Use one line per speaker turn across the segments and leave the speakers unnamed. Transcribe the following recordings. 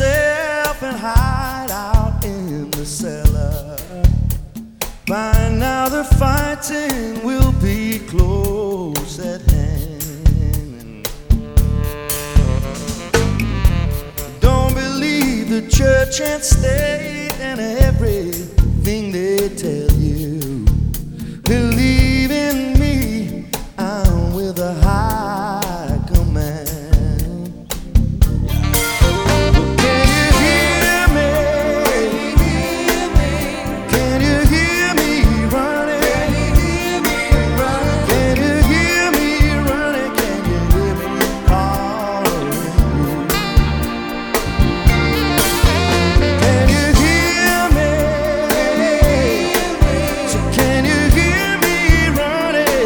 yourself and hide out in the cellar. By now the fighting will be close at hand. Don't believe the church and state and everything they tell you. Believe in me, I'm with a high command. Can you hear me? Can you hear me running? Can you hear me running? Can you hear me calling you? Can you hear me? So can you hear me running?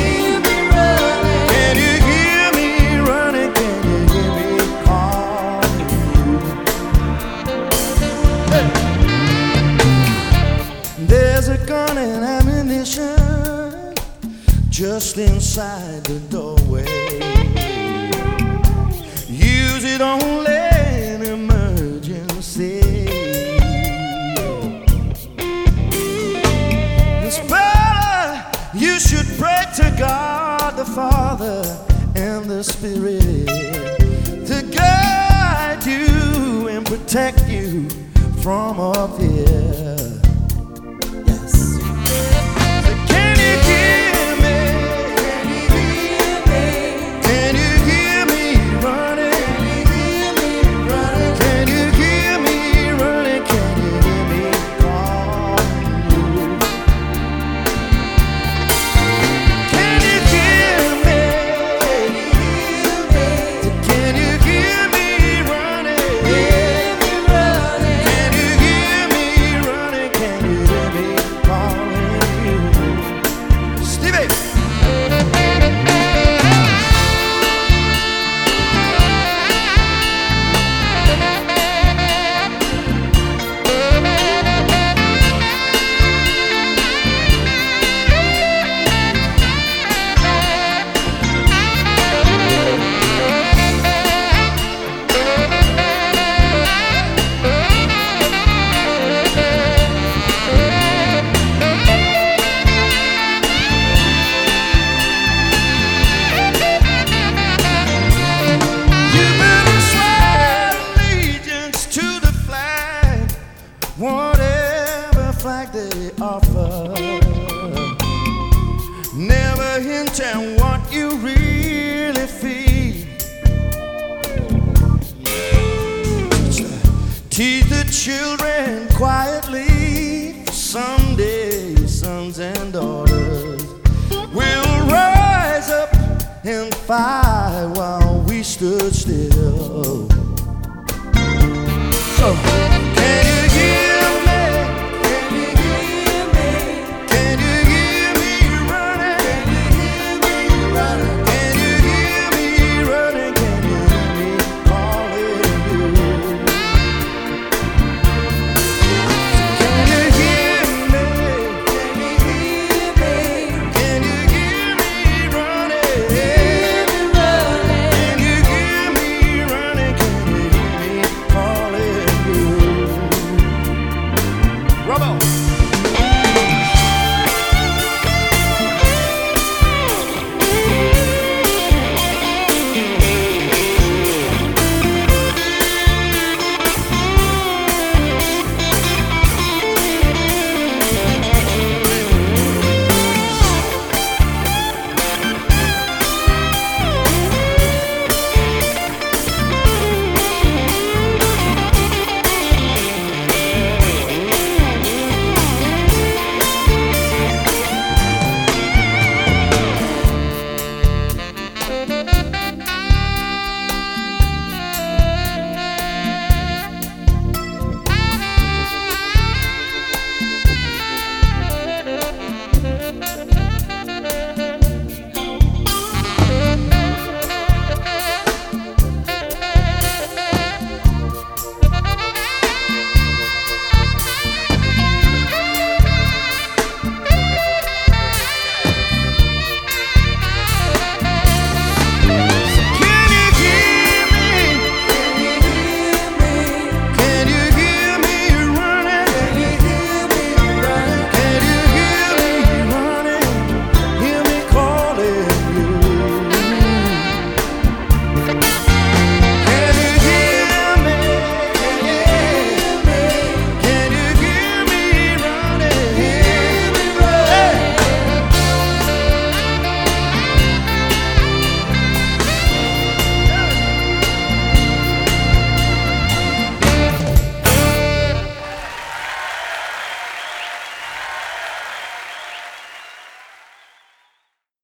Can you hear me running? Can you hear me calling you? Hey. There's a gun and ammunition just inside the doorway. Use it only in emergency. Miss Bella, you should pray to God the Father and the Spirit to guide you and protect you from up here. Yes. So can you hear me? Can you hear me running? Can you hear me running? Can you hear me calling you? Can you hear me? Can you hear me running? Can you hear me running? Can you hear me calling you? Stevie! You better swear allegiance to the flag, whatever flag they offer. Never hint at what you really feel. Teach the children quietly. Someday, sons and daughters will rise up and fight while we stood still.